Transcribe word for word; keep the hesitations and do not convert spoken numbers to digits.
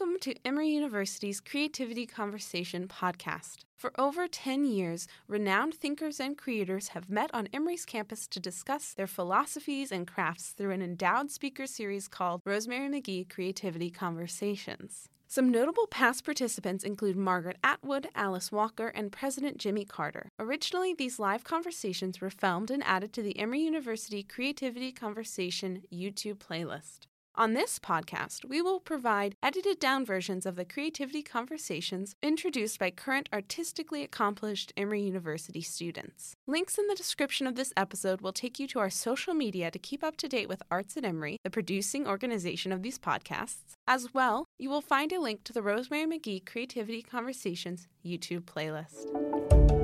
Welcome to Emory University's Creativity Conversation podcast. For over ten years, renowned thinkers and creators have met on Emory's campus to discuss their philosophies and crafts through an endowed speaker series called Rosemary McGee Creativity Conversations. Some notable past participants include Margaret Atwood, Alice Walker, and President Jimmy Carter. Originally, these live conversations were filmed and added to the Emory University Creativity Conversation YouTube playlist. On this podcast, we will provide edited-down versions of the Creativity Conversations introduced by current artistically accomplished Emory University students. Links in the description of this episode will take you to our social media to keep up to date with Arts at Emory, the producing organization of these podcasts. As well, you will find a link to the Rosemary McGee Creativity Conversations YouTube playlist.